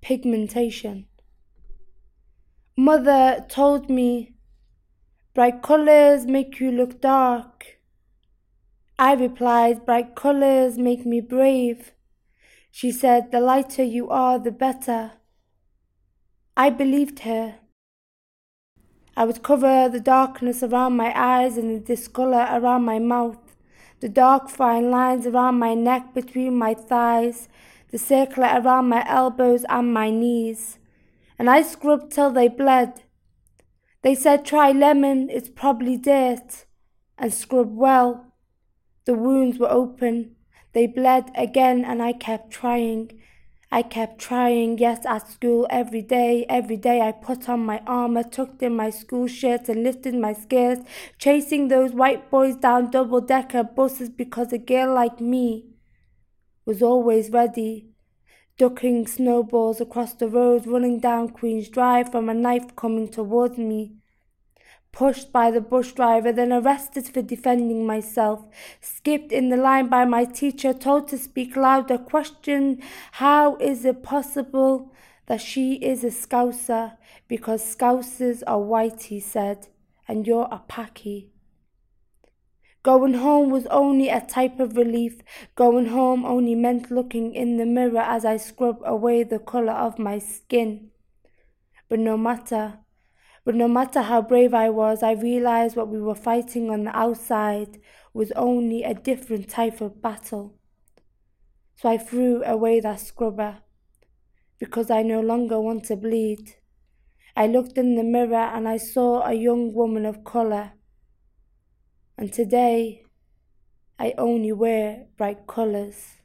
pigmentation. Mother told me, bright colors make you look dark. I replied, bright colors make me brave. She said, the lighter you are, the better. I believed her. I would cover the darkness around my eyes and the discolor around my mouth, the dark fine lines around my neck between my thighs, the circlet around my elbows and my knees. And I scrubbed till they bled. They said, try lemon, it's probably dirt, and scrub well. The wounds were open. They bled again, and I kept trying. Yes, at school every day I put on my armor, tucked in my school shirt and lifted my skirts, chasing those white boys down double-decker buses because a girl like me was always ready, ducking snowballs across the road, running down Queen's Drive from a knife coming towards me. Pushed by the bus driver, then arrested for defending myself, skipped in the line by my teacher, told to speak louder, questioned how is it possible that she is a Scouser, because Scousers are white, he said, and you're a Paki. Going home was only a type of relief. Going home only meant looking in the mirror as I scrubbed away the colour of my skin. But no matter how brave I was, I realized what we were fighting on the outside was only a different type of battle. So I threw away that scrubber, because I no longer want to bleed. I looked in the mirror and I saw a young woman of colour. And today, I only wear bright colours.